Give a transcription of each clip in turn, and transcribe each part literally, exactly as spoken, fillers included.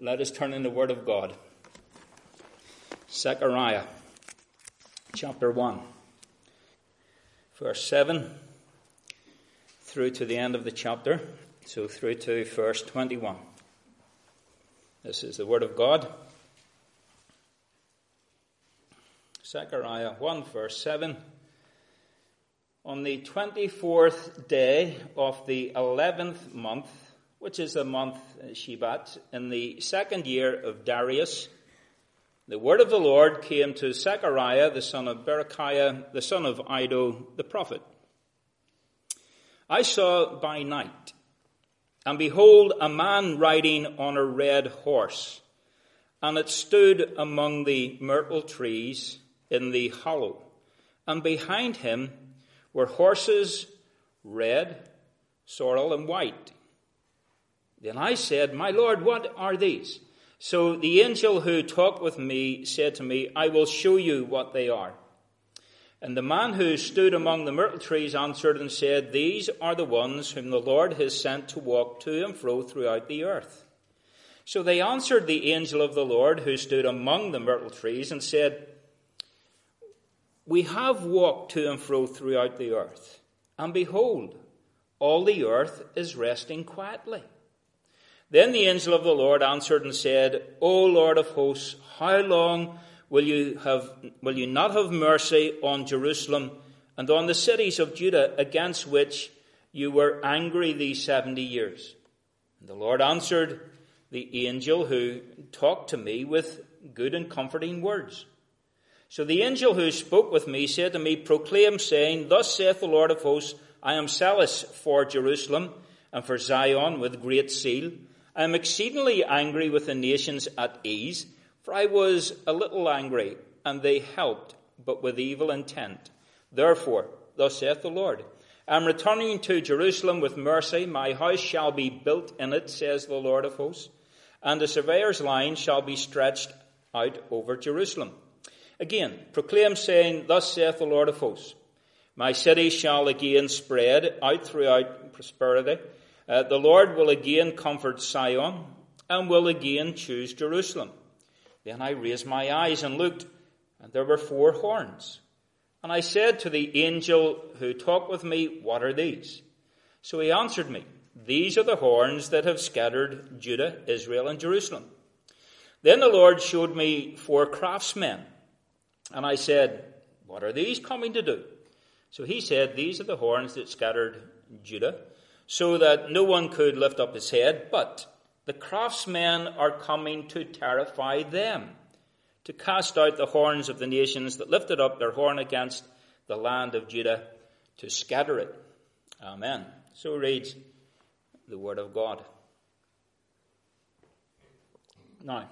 let us turn in the Word of God. Zechariah, chapter one, verse seven, through to the end of the chapter, so through to verse twenty-one. This is the Word of God. Zechariah one, verse seven. On the twenty-fourth day of the eleventh month, which is the month Shebat, in the second year of Darius, the word of the Lord came to Zechariah, the son of Berechiah, the son of Iddo, the prophet. I saw by night, and behold, a man riding on a red horse, and it stood among the myrtle trees in the hollow, and behind him were horses, red, sorrel, and white. Then I said, My Lord, what are these? So the angel who talked with me said to me, I will show you what they are. And the man who stood among the myrtle trees answered and said, These are the ones whom the Lord has sent to walk to and fro throughout the earth. So they answered the angel of the Lord who stood among the myrtle trees and said, We have walked to and fro throughout the earth, and behold, all the earth is resting quietly. Then the angel of the Lord answered and said, O Lord of hosts, how long will you have, will you not have mercy on Jerusalem and on the cities of Judah against which you were angry these seventy years? And the Lord answered the angel who talked to me with good and comforting words. So the angel who spoke with me said to me, Proclaim, saying, Thus saith the Lord of hosts, I am zealous for Jerusalem and for Zion with great zeal. I am exceedingly angry with the nations at ease, for I was a little angry, and they helped, but with evil intent. Therefore, thus saith the Lord, I am returning to Jerusalem with mercy. My house shall be built in it, says the Lord of hosts, and the surveyor's line shall be stretched out over Jerusalem. Again, proclaim, saying, Thus saith the Lord of hosts, My city shall again spread out throughout prosperity. Uh, the Lord will again comfort Zion, and will again choose Jerusalem. Then I raised my eyes and looked, and there were four horns. And I said to the angel who talked with me, What are these? So he answered me, These are the horns that have scattered Judah, Israel, and Jerusalem. Then the Lord showed me four craftsmen. And I said, What are these coming to do? So he said, These are the horns that scattered Judah, so that no one could lift up his head, but the craftsmen are coming to terrify them, to cast out the horns of the nations that lifted up their horn against the land of Judah, to scatter it. Amen. So reads the word of God. Now,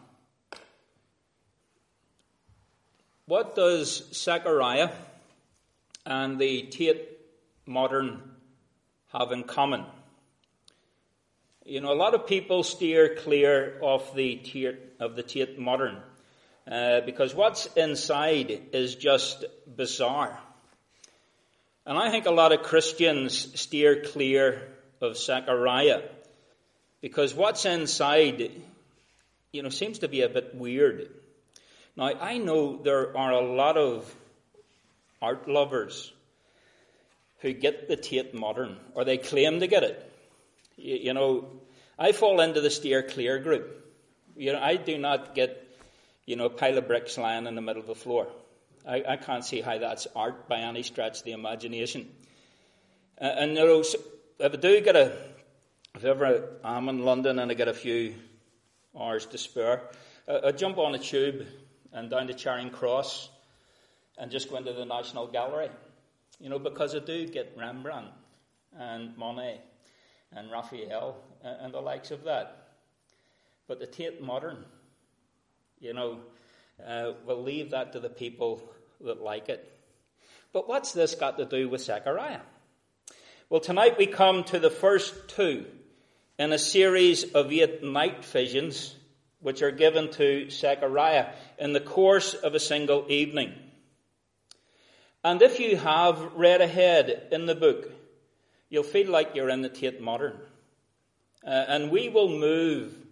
what does Zechariah and the Tate Modern have in common? You know, a lot of people steer clear of the Tate, of the Tate Modern uh, because what's inside is just bizarre. And I think a lot of Christians steer clear of Zechariah because what's inside, you know, seems to be a bit weird. Now, I know there are a lot of art lovers who get the Tate Modern, or they claim to get it. You, you know, I fall into the steer clear group. You know, I do not get, you know, a pile of bricks lying in the middle of the floor. I, I can't see how that's art by any stretch of the imagination. Uh, and, you know, if I do get a, if ever I'm in London and I get a few hours to spare, uh, I jump on a tube and down to Charing Cross and just go into the National Gallery. You know, because I do get Rembrandt and Monet and Raphael and the likes of that. But the Tate Modern, you know, uh, we'll leave that to the people that like it. But what's this got to do with Zechariah? Well, tonight we come to the first two in a series of eight night visions which are given to Zechariah in the course of a single evening. And if you have read ahead in the book, you'll feel like you're in the Tate Modern. Uh, and we will move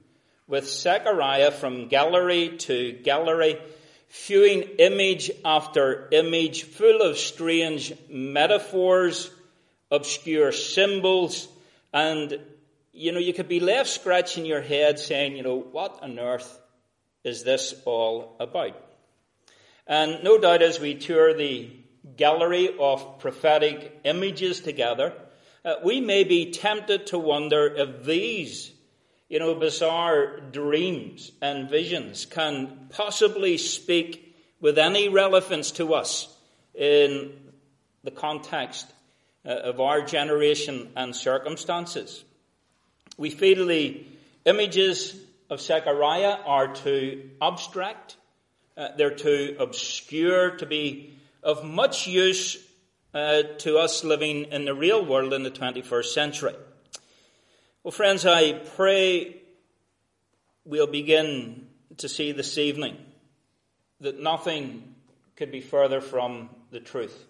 with Zechariah from gallery to gallery, viewing image after image, full of strange metaphors, obscure symbols, and, you know, you could be left scratching your head saying, you know, what on earth is this all about? And no doubt as we tour the gallery of prophetic images together, uh, we may be tempted to wonder if these, you know, bizarre dreams and visions can possibly speak with any relevance to us in the context uh, of our generation and circumstances. We feel the images of Zechariah are too abstract, uh, they're too obscure to be of much use uh, to us living in the real world in the twenty-first century. Well, friends, I pray we'll begin to see this evening that nothing could be further from the truth.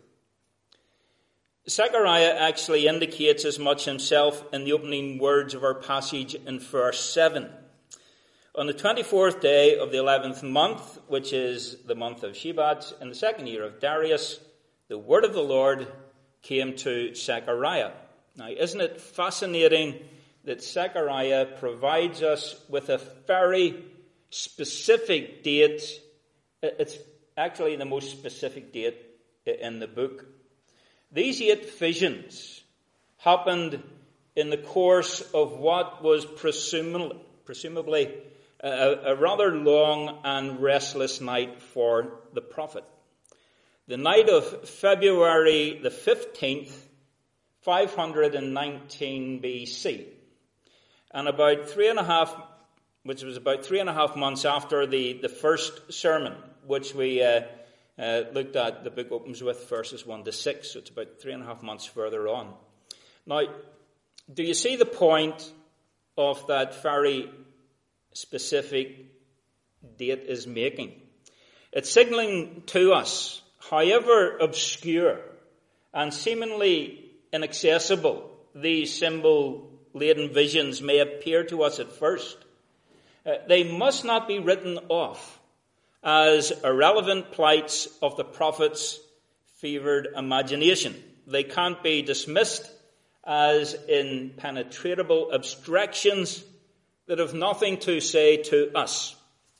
Zechariah actually indicates as much himself in the opening words of our passage in verse seven. On the twenty-fourth day of the eleventh month, which is the month of Shebat, in the second year of Darius, the word of the Lord came to Zechariah. Now, isn't it fascinating that Zechariah provides us with a very specific date? It's actually the most specific date in the book. These eight visions happened in the course of what was presumably, presumably a, a rather long and restless night for the prophet. The night of February the fifteenth, five nineteen B C. And about three and a half, which was about three and a half months after the, the first sermon, which we uh, uh, looked at. The book opens with verses one to six, so it's about three and a half months further on. Now, do you see the point of that very specific date is making? It's signaling to us, however obscure and seemingly inaccessible these symbol-laden visions may appear to us at first, uh, they must not be written off as irrelevant plights of the prophet's fevered imagination. They can't be dismissed as impenetrable abstractions that have nothing to say to us.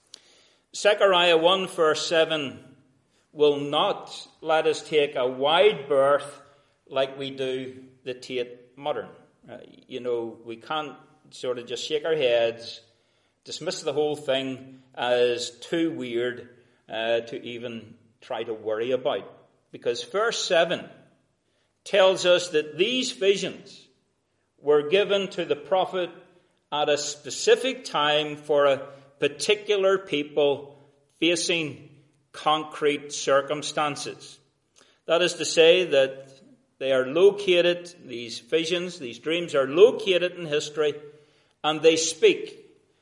Zechariah one verse seven will not let us take a wide berth like we do the Tate Modern. Uh, you know, we can't sort of just shake our heads, dismiss the whole thing as too weird uh, to even try to worry about. Because verse seven tells us that these visions were given to the prophet at a specific time for a particular people facing concrete circumstances. That is to say that they are located, these visions, these dreams are located in history, and they speak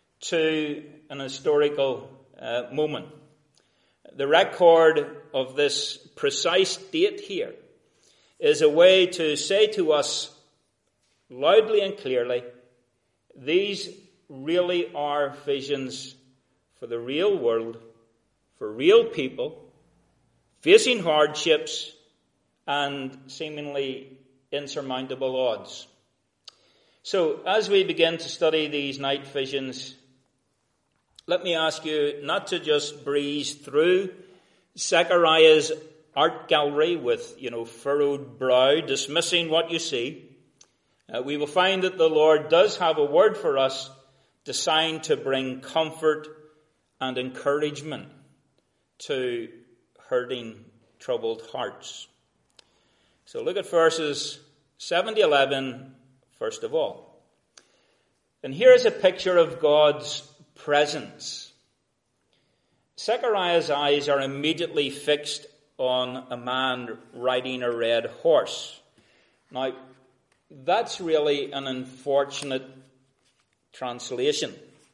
to an historical uh, moment. The record of this precise date here is a way to say to us loudly and clearly, these really are visions for the real world, for real people, facing hardships and seemingly insurmountable odds. So, as we begin to study these night visions, let me ask you not to just breeze through Zechariah's art gallery with, you know, furrowed brow, dismissing what you see. Uh, we will find that the Lord does have a word for us designed to bring comfort and encouragement to hurting, troubled hearts. So look at verses seven to eleven, first of all. And here is a picture of God's presence. Zechariah's eyes are immediately fixed on a man riding a red horse. Now, that's really an unfortunate translation.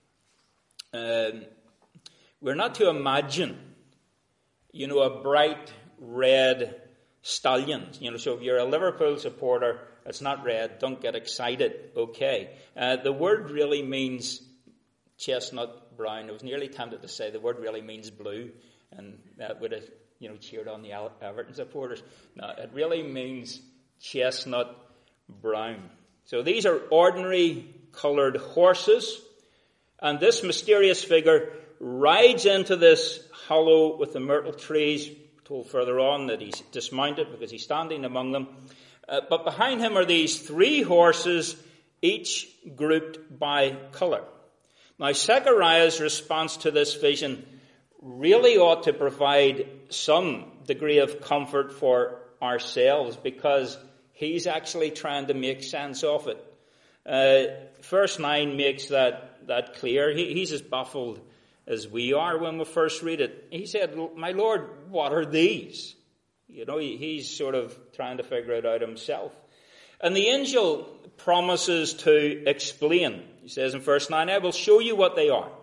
Um, we're not to imagine, you know, a bright red stallion. You know, so if you're a Liverpool supporter, it's not red. Don't get excited. Okay. Uh, the word really means chestnut brown. I was nearly tempted to say the word really means blue, and that would have, you know, cheered on the Everton supporters. No, it really means chestnut brown. So these are ordinary coloured horses, and this mysterious figure rides into this hollow with the myrtle trees. We're told further on that he's dismounted because he's standing among them. Uh, but behind him are these three horses, each grouped by colour. Now, Zechariah's response to this vision really ought to provide some degree of comfort for ourselves, because he's actually trying to make sense of it. Uh, verse nine makes that, that clear. He, he's as baffled as we are when we first read it. He said, "My Lord, what are these?" You know, he, he's sort of trying to figure it out himself. And the angel promises to explain. He says in verse nine, "I will show you what they are."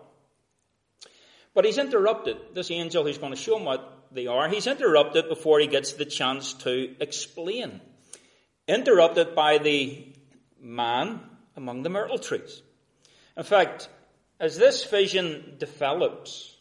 But he's interrupted. This angel who's going to show him what they are, he's interrupted before he gets the chance to explain. Interrupted by the man among the myrtle trees. In fact, as this vision develops,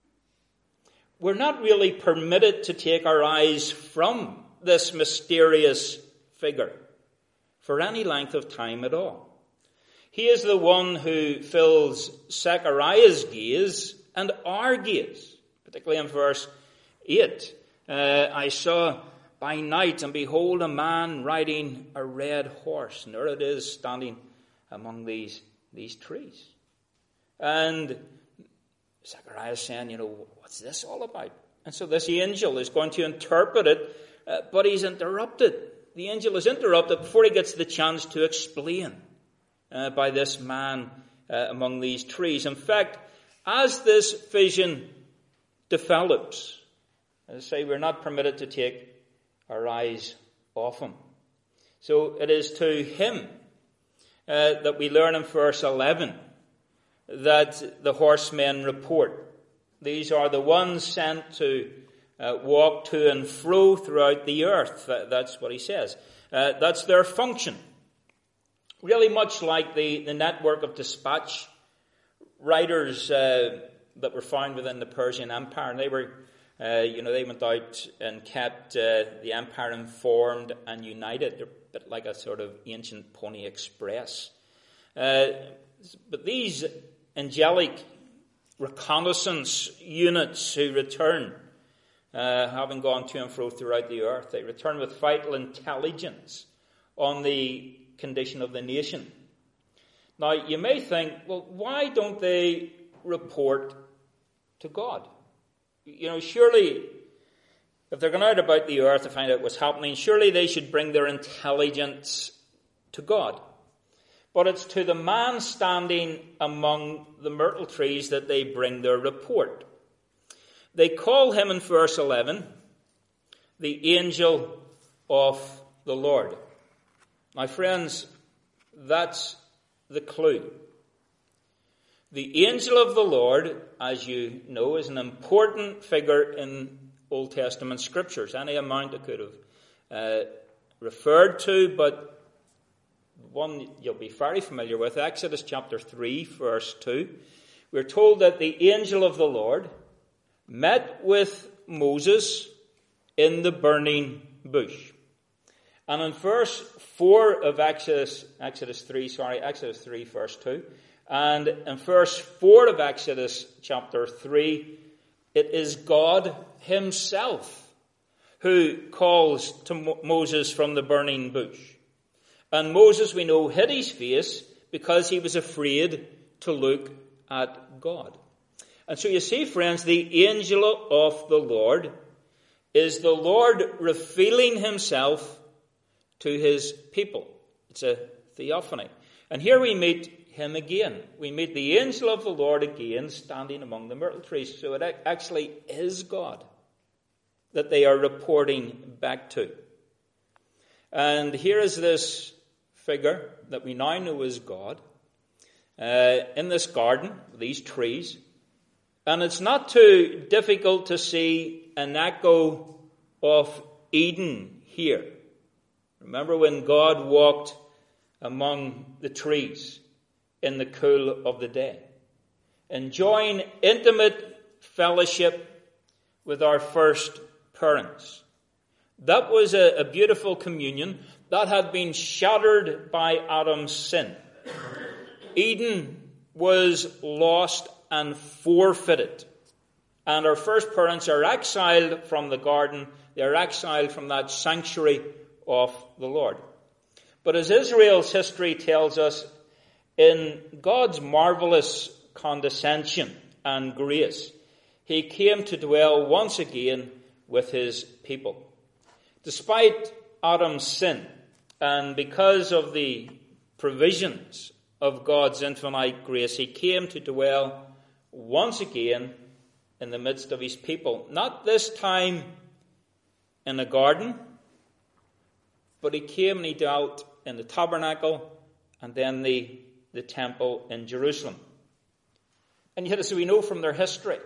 we're not really permitted to take our eyes from this mysterious figure for any length of time at all. He is the one who fills Zechariah's gaze and our gaze, particularly in verse eight. Uh, I saw by night, and behold, a man riding a red horse. And there it is, standing among these, these trees. And Zechariah is saying, you know, what's this all about? And so this angel is going to interpret it, uh, but he's interrupted. The angel is interrupted before he gets the chance to explain uh, by this man uh, among these trees. In fact, as this vision develops, as I say, we're not permitted to take our eyes off him. So it is to him uh, that we learn in verse eleven that the horsemen report. These are the ones sent to uh, walk to and fro throughout the earth. That's what he says. Uh, that's their function. Really much like the, the network of dispatch riders uh, that were found within the Persian Empire. And they were, uh, you know, they went out and kept uh, the empire informed and united. They're a bit like a sort of ancient Pony Express. Uh, but these angelic reconnaissance units who return, uh, having gone to and fro throughout the earth, they return with vital intelligence on the condition of the nation. Now, you may think, well, why don't they report to God? You know, surely, if they're going out about the earth to find out what's happening, surely they should bring their intelligence to God. But it's to the man standing among the myrtle trees that they bring their report. They call him in verse eleven, the angel of the Lord. My friends, that's the clue. The angel of the Lord, as you know, is an important figure in Old Testament scriptures. Any amount I could have uh, referred to, but one you'll be very familiar with, Exodus chapter three, verse two. We're told that the angel of the Lord met with Moses in the burning bush. And in verse four of Exodus, Exodus three, sorry, Exodus three, verse two, and in verse four of Exodus chapter three, it is God himself who calls to Mo- Moses from the burning bush. And Moses, we know, hid his face because he was afraid to look at God. And so you see, friends, the angel of the Lord is the Lord revealing himself to his people. It's a theophany. And here we meet him again. We meet the angel of the Lord again standing among the myrtle trees. So it actually is God that they are reporting back to. And here is this figure that we now know as God uh, in this garden, these trees. And it's not too difficult to see an echo of Eden here. Remember when God walked among the trees in the cool of the day? enjoying intimate fellowship with our first parents. That was a, a beautiful communion that had been shattered by Adam's sin. Eden was lost and forfeited. And our first parents are exiled from the garden. They are exiled from that sanctuary of the Lord. But as Israel's history tells us, in God's marvelous condescension and grace, he came to dwell once again with his people. Despite Adam's sin, and because of the provisions of God's infinite grace, he came to dwell once again in the midst of his people. Not this time in a garden, but he came and he dwelt in the tabernacle and then the, the temple in Jerusalem. And yet, as we know from their history,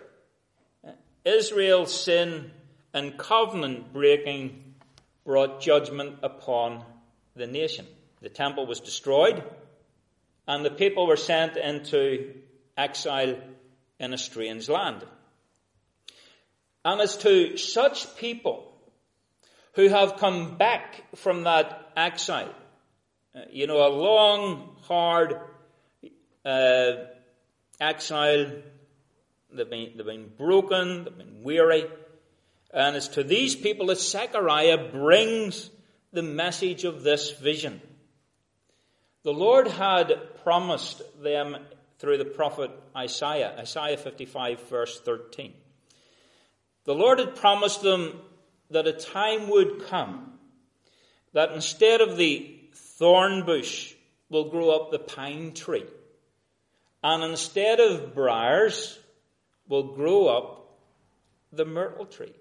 Israel's sin and covenant breaking brought judgment upon the nation. The temple was destroyed, and the people were sent into exile in a strange land. And it's to such people who have come back from that exile, uh, you know, a long, hard uh, exile. They've been, they've been broken, they've been weary. And it's to these people that Zechariah brings the message of this vision. The Lord had promised them through the prophet Isaiah, Isaiah fifty-five, verse thirteen. The Lord had promised them that a time would come that instead of the thorn bush will grow up the pine tree, and instead of briars will grow up the myrtle tree.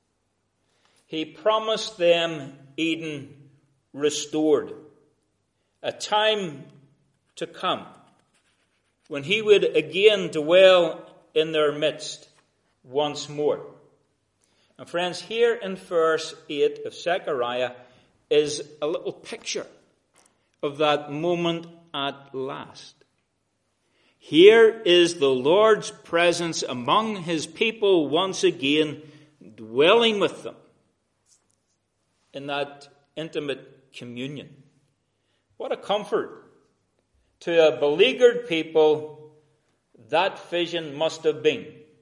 He promised them Eden restored, a time to come when he would again dwell in their midst once more. And friends, here in verse eight of Zechariah is a little picture of that moment at last. Here is the Lord's presence among his people once again, dwelling with them in that intimate communion. What a comfort to a beleaguered people that vision must have been.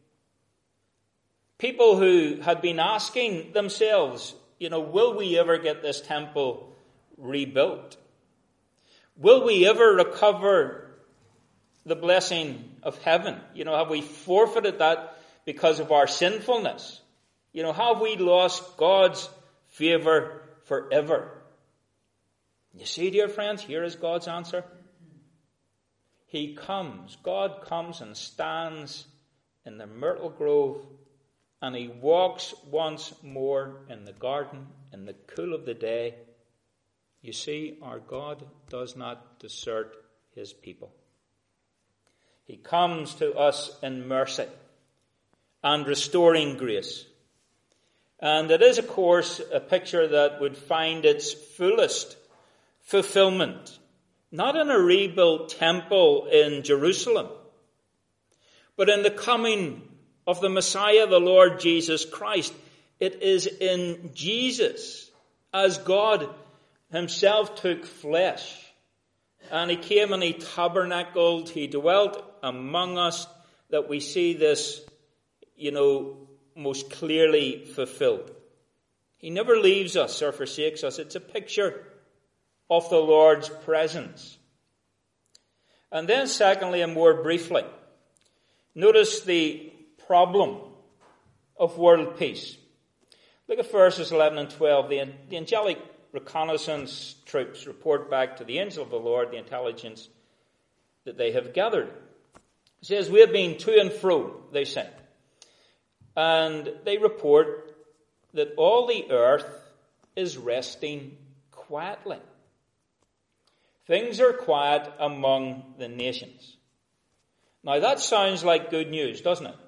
People who had been asking themselves, you know, will we ever get this temple rebuilt? Will we ever recover the blessing of heaven? You know, have we forfeited that because of our sinfulness? You know, have we lost God's favor forever? You see, dear friends, here is God's answer. He comes, God comes and stands in the myrtle grove, and he walks once more in the garden in the cool of the day. You see, our God does not desert his people. He comes to us in mercy and restoring grace. And it is, of course, a picture that would find its fullest fulfillment, not in a rebuilt temple in Jerusalem, but in the coming of the Messiah, the Lord Jesus Christ. It is in Jesus, as God himself took flesh, and he came and he tabernacled, he dwelt among us, that we see this, you know, most clearly fulfilled. He never leaves us or forsakes us. It's a picture of the Lord's presence. And then secondly, and more briefly, notice the problem of world peace. Look at verses eleven and twelve. The, the angelic reconnaissance troops report back to the angel of the Lord the intelligence that they have gathered. It says, we have been to and fro, they say. And they report that all the earth is resting quietly. Things are quiet among the nations. Now that sounds like good news, doesn't it?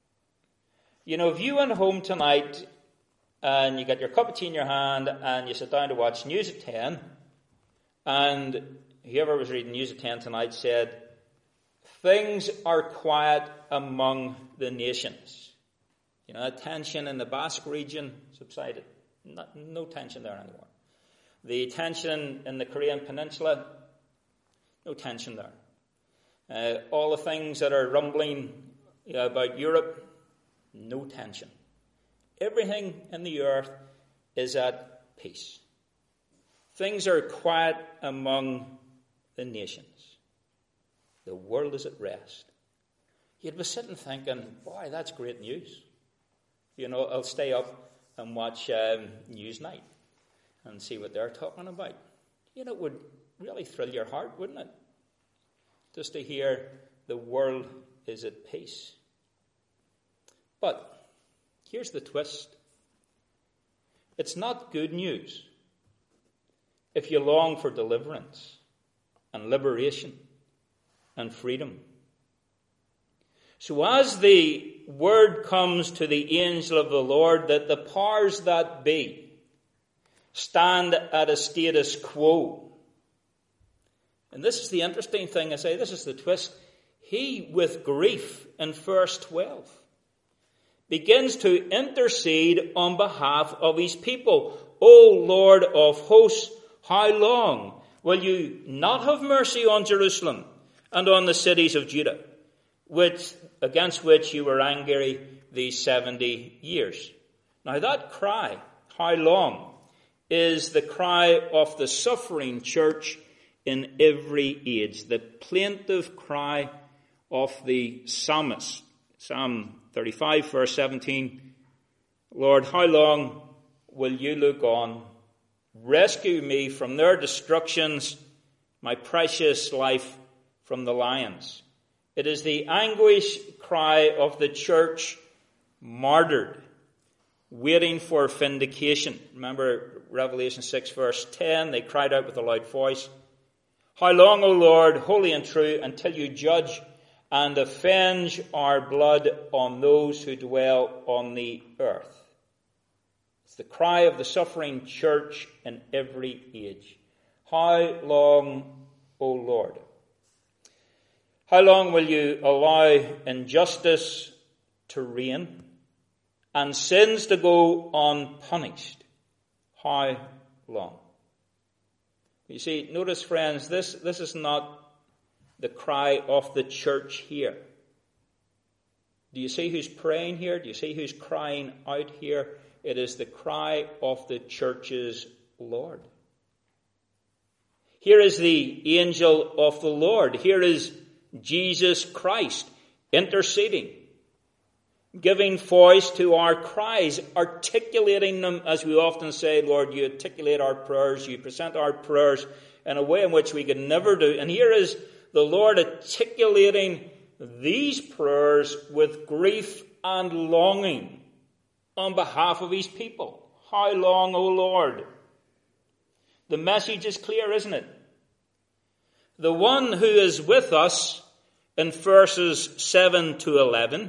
You know, if you went home tonight and you got your cup of tea in your hand and you sit down to watch News at ten, and whoever was reading News at ten tonight said, things are quiet among the nations. You know, tension in the Basque region subsided. Not, no tension there anymore. The tension in the Korean Peninsula, no tension there. Uh, all the things that are rumbling uh, about Europe, no tension. Everything in the earth is at peace. Things are quiet among the nations. The world is at rest. You'd be sitting thinking, boy, that's great news. You know, I'll stay up and watch um, Newsnight and see what they're talking about. You know, it would really thrill your heart, wouldn't it? Just to hear the world is at peace. But here's the twist. It's not good news if you long for deliverance and liberation and freedom. So as the word comes to the angel of the Lord that the powers that be stand at a status quo. And this is the interesting thing, I say, this is the twist. He, with grief in verse twelve, begins to intercede on behalf of his people. O Lord of hosts, how long will you not have mercy on Jerusalem and on the cities of Judah, which, against which you were angry these seventy years? Now that cry, how long, is the cry of the suffering church in every age. The plaintive cry of the psalmist. Psalm thirty-five, verse seventeen. Lord, how long will you look on? Rescue me from their destructions, my precious life from the lions. It is the anguish cry of the church martyred, waiting for vindication. Remember Revelation six, verse ten, they cried out with a loud voice, how long, O Lord, holy and true, until you judge and avenge our blood on those who dwell on the earth? It's the cry of the suffering church in every age. How long, O Lord? How long will you allow injustice to reign and sins to go unpunished? How long? You see, notice, friends, this, this is not the cry of the church here. Do you see who's praying here? Do you see who's crying out here? It is the cry of the church's Lord. Here is the angel of the Lord. Here is Jesus Christ interceding, giving voice to our cries, articulating them, as we often say, Lord, you articulate our prayers, you present our prayers in a way in which we could never do. And here is the Lord articulating these prayers with grief and longing on behalf of his people. How long, O Lord? The message is clear, isn't it? The one who is with us in verses seven to eleven,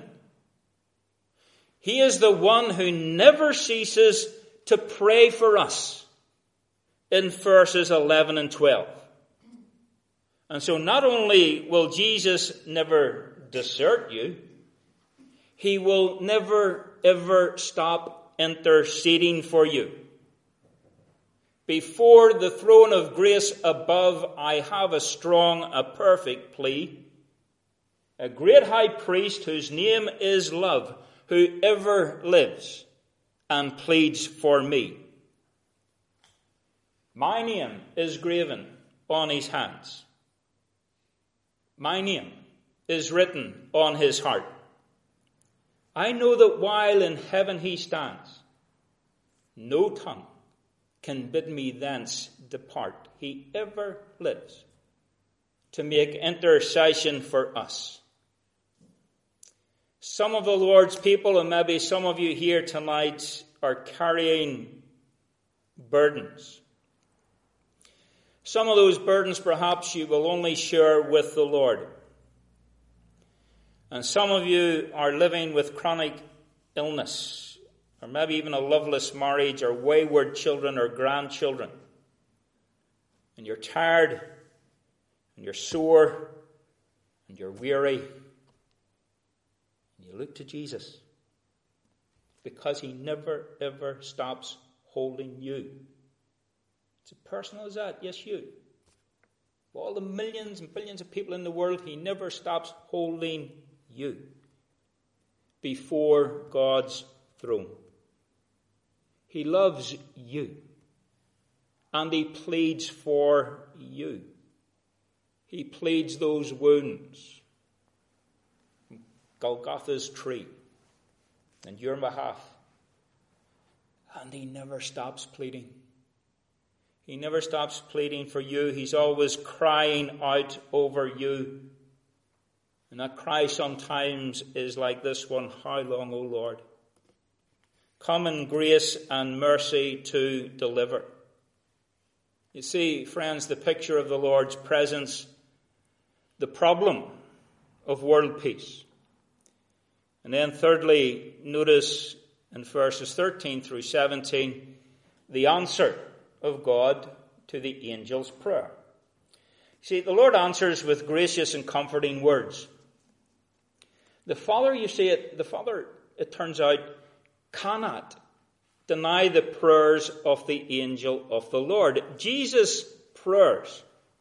he is the one who never ceases to pray for us in verses eleven and twelve. And so not only will Jesus never desert you, he will never ever stop interceding for you. Before the throne of grace above, I have a strong, a perfect plea. A great high priest whose name is love, who ever lives and pleads for me. My name is graven on his hands. My name is written on his heart. I know that while in heaven he stands, no tongue can bid me thence depart. He ever lives to make intercession for us. Some of the Lord's people, and maybe some of you here tonight, are carrying burdens. Some of those burdens perhaps you will only share with the Lord. And some of you are living with chronic illness, or maybe even a loveless marriage, or wayward children or grandchildren. And you're tired, and you're sore, and you're weary, and you look to Jesus, because he never, ever stops holding you. It's as personal as that. Yes, you. For all the millions and billions of people in the world, he never stops holding you before God's throne. He loves you, and he pleads for you. He pleads those wounds, Golgotha's tree, on your behalf. And he never stops pleading. He never stops pleading for you. He's always crying out over you. And that cry sometimes is like this one, how long, O Lord? Come in grace and mercy to deliver. You see, friends, the picture of the Lord's presence, the problem of world peace. And then thirdly, notice in verses thirteen through seventeen, the answer of God to the angel's prayer. See, the Lord answers with gracious and comforting words. The Father, you see it, the Father, it turns out, cannot deny the prayers of the angel of the Lord. Jesus' prayers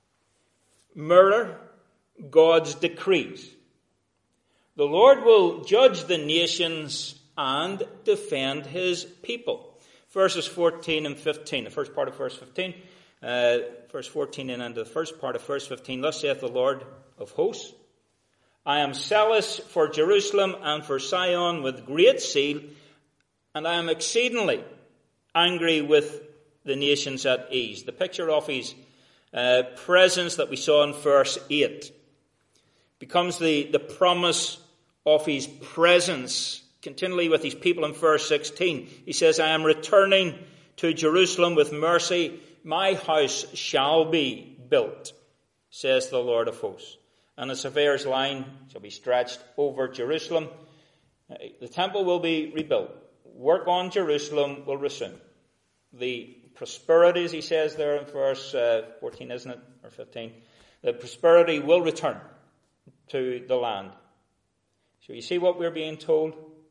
mirror God's decrees. The Lord will judge the nations and defend his people. Verses fourteen and fifteen, the first part of verse fifteen, uh, verse fourteen and into the first part of verse fifteen, thus saith the Lord of hosts, I am zealous for Jerusalem and for Zion with great zeal, and I am exceedingly angry with the nations at ease. The picture of his uh, presence that we saw in verse eight becomes the, the promise of his presence continually with his people in verse sixteen. He says, I am returning to Jerusalem with mercy. My house shall be built, says the Lord of hosts. And the surveyor's line shall be stretched over Jerusalem. The temple will be rebuilt. Work on Jerusalem will resume. The prosperity, as he says there in verse uh, fourteen, isn't it? Or fifteen. The prosperity will return to the land. So you see what we're being told?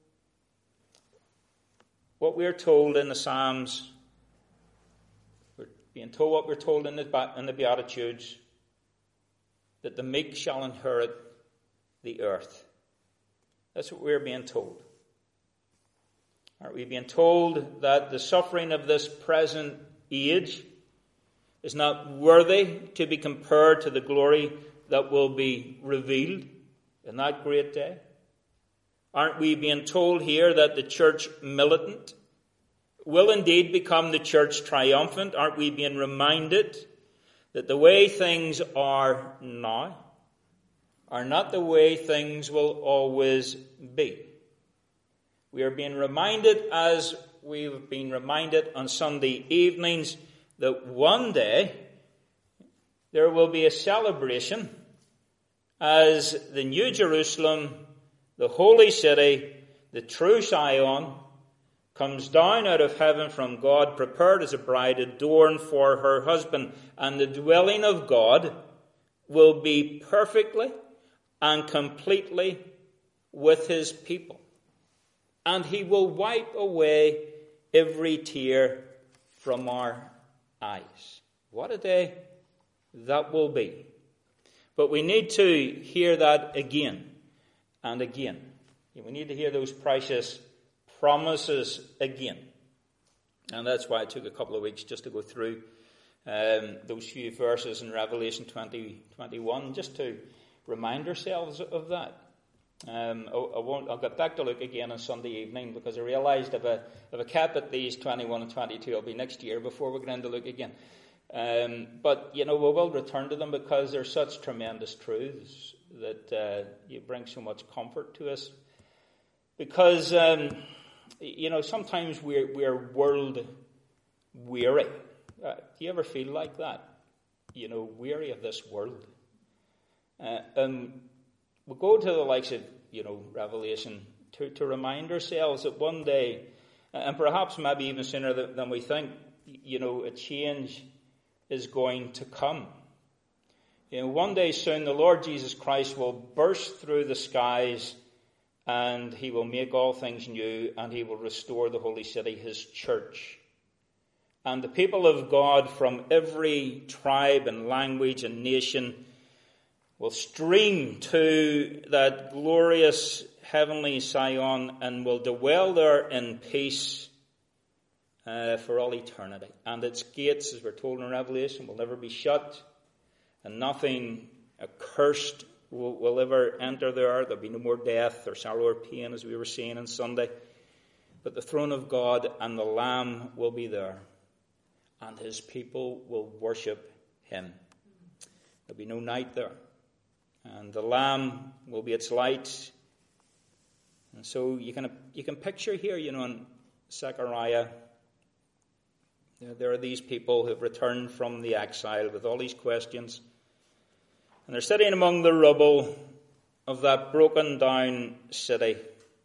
What we're told in the Psalms, we're being told what we're told in the, in the Beatitudes, that the meek shall inherit the earth. That's what we're being told. Aren't we being told that the suffering of this present age is not worthy to be compared to the glory that will be revealed in that great day? Aren't we being told here that the church militant will indeed become the church triumphant? Aren't we being reminded that the way things are now are not the way things will always be? We are being reminded, as we've been reminded on Sunday evenings, that one day there will be a celebration as the New Jerusalem, the holy city, the true Zion, comes down out of heaven from God, prepared as a bride adorned for her husband. And the dwelling of God will be perfectly and completely with his people. And he will wipe away every tear from our eyes. What a day that will be. But we need to hear that again and again. We need to hear those precious promises again. And that's why it took a couple of weeks just to go through um, those few verses in Revelation twenty, twenty-one, just to remind ourselves of that. Um, I, I won't, I'll get back to look again on Sunday evening, because I realised if I, if I kept at these twenty-one and twenty-two, it'll be next year before we get into look again. Um, but, you know, we will return to them because they're such tremendous truths that uh, you bring so much comfort to us. Because, um, you know, sometimes we're, we're world weary. Uh, do you ever feel like that? You know, weary of this world. Uh, and we go to the likes of, you know, Revelation to, to remind ourselves that one day, and perhaps maybe even sooner than, than we think, you know, a change is going to come. You know, one day soon the Lord Jesus Christ will burst through the skies and he will make all things new and he will restore the holy city, his church. And the people of God from every tribe and language and nation will stream to that glorious heavenly Zion and will dwell there in peace uh, for all eternity. And its gates, as we're told in Revelation, will never be shut. And nothing accursed will, will ever enter there. There'll be no more death or sorrow or pain, as we were saying on Sunday. But the throne of God and the Lamb will be there. And his people will worship him. There'll be no night there. And the Lamb will be its light. And so you can, you can picture here, you know, in Zechariah, there are these people who have returned from the exile with all these questions. And they're sitting among the rubble of that broken down city.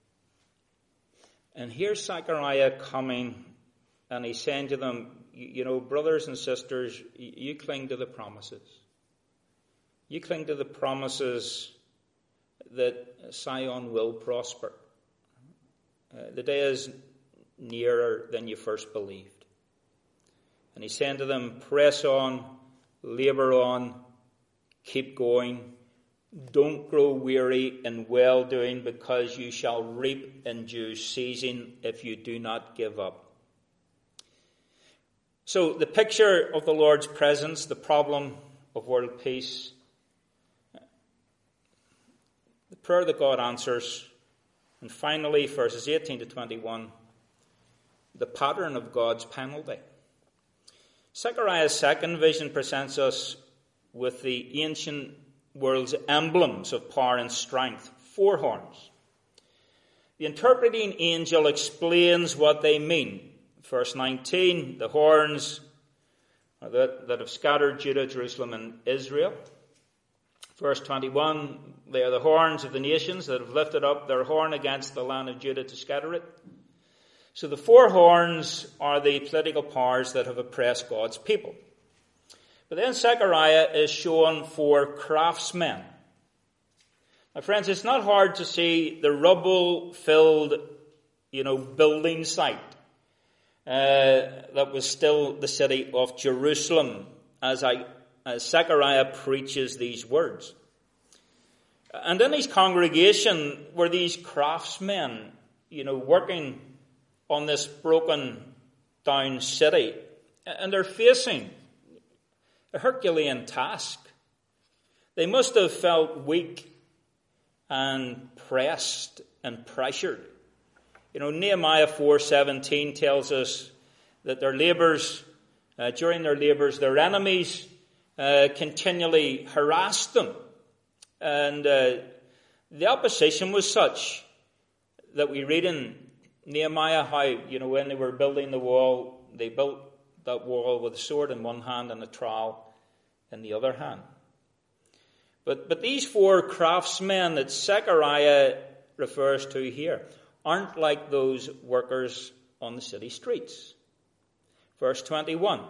And here's Zechariah coming, and he's saying to them, you know, brothers and sisters, you cling to the promises. You cling to the promises that Zion will prosper. Uh, the day is nearer than you first believed. And he's saying to them, press on, labor on, keep going. Don't grow weary in well-doing, because you shall reap in due season if you do not give up. So the picture of the Lord's presence, the problem of world peace, the prayer that God answers, and finally verses eighteen to twenty-one, the pattern of God's penalty. Zechariah's second vision presents us with the ancient world's emblems of power and strength, four horns. The interpreting angel explains what they mean. Verse nineteen, the horns that, that have scattered Judah, Jerusalem, and Israel. Verse twenty-one, they are the horns of the nations that have lifted up their horn against the land of Judah to scatter it. So the four horns are the political powers that have oppressed God's people. But then Zechariah is shown four craftsmen. My friends, it's not hard to see the rubble-filled, you know, building site uh, that was still the city of Jerusalem as, I, as Zechariah preaches these words. And in his congregation were these craftsmen, you know, working on this broken down city. And they're facing a Herculean task. They must have felt weak and pressed and pressured. You know, Nehemiah four seventeen tells us that their labours, uh, during their labours, their enemies uh, continually harassed them. And uh, the opposition was such that we read in Nehemiah how, you know, when they were building the wall, they built that wall with a sword in one hand and a trowel in the other hand. But, but these four craftsmen that Zechariah refers to here aren't like those workers on the city streets. Verse twenty-one.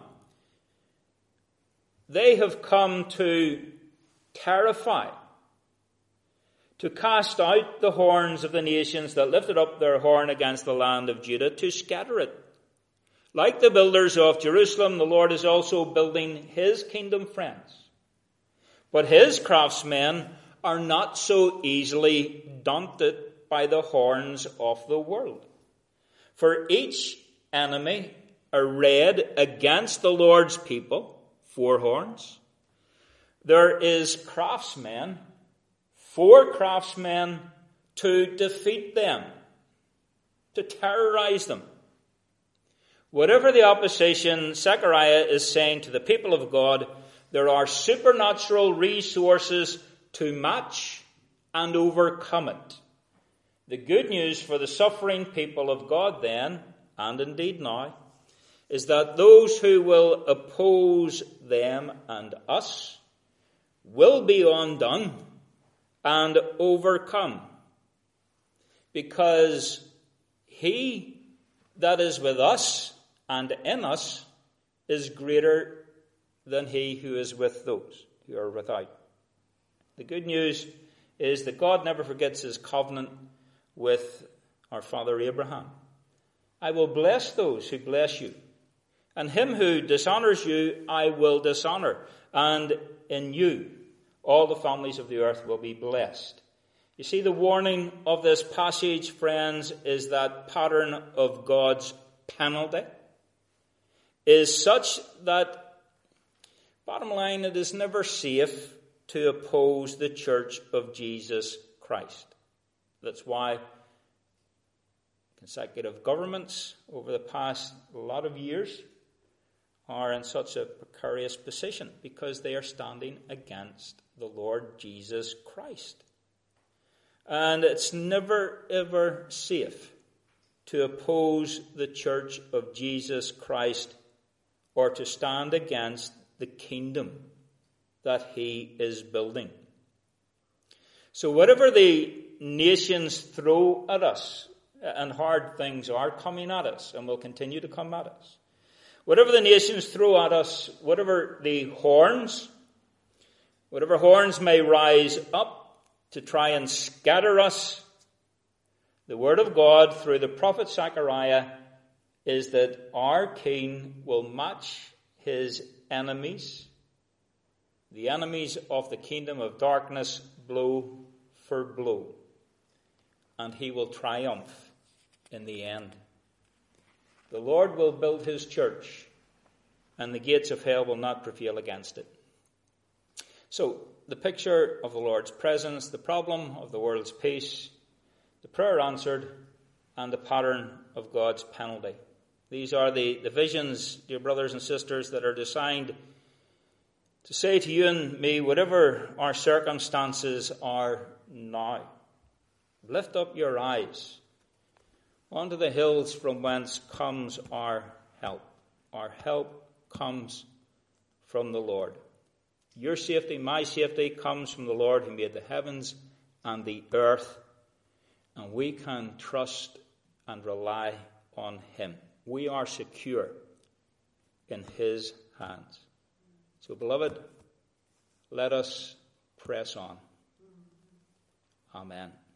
They have come to terrify, to cast out the horns of the nations that lifted up their horn against the land of Judah, to scatter it. Like the builders of Jerusalem, the Lord is also building his kingdom, friends. But his craftsmen are not so easily daunted by the horns of the world. For each enemy arrayed against the Lord's people, four horns, there is craftsmen, four craftsmen to defeat them, to terrorize them. Whatever the opposition, Zechariah is saying to the people of God, there are supernatural resources to match and overcome it. The good news for the suffering people of God then, and indeed now, is that those who will oppose them and us will be undone and overcome, because he that is with us and in us is greater than he who is with those who are without. The good news is that God never forgets his covenant with our father Abraham. I will bless those who bless you, and him who dishonors you I will dishonor, and in you all the families of the earth will be blessed. You see, the warning of this passage, friends, is that pattern of God's penalty is such that, bottom line, it is never safe to oppose the church of Jesus Christ. That's why consecutive governments over the past lot of years are in such a precarious position, because they are standing against the Lord Jesus Christ. And it's never, ever safe to oppose the church of Jesus Christ or to stand against the kingdom that he is building. So whatever the nations throw at us, and hard things are coming at us and will continue to come at us, whatever the nations throw at us, whatever the horns, whatever horns may rise up to try and scatter us, the word of God through the prophet Zechariah is that our King will match his enemies, the enemies of the kingdom of darkness, blow for blow, and he will triumph in the end. The Lord will build his church, and the gates of hell will not prevail against it. So, the picture of the Lord's presence, the problem of the world's peace, the prayer answered, and the pattern of God's penalty. These are the, the visions, dear brothers and sisters, that are designed to say to you and me, whatever our circumstances are now, lift up your eyes onto the hills from whence comes our help. Our help comes from the Lord. Your safety, my safety, comes from the Lord who made the heavens and the earth, and we can trust and rely on him. We are secure in his hands. So, beloved, let us press on. Amen.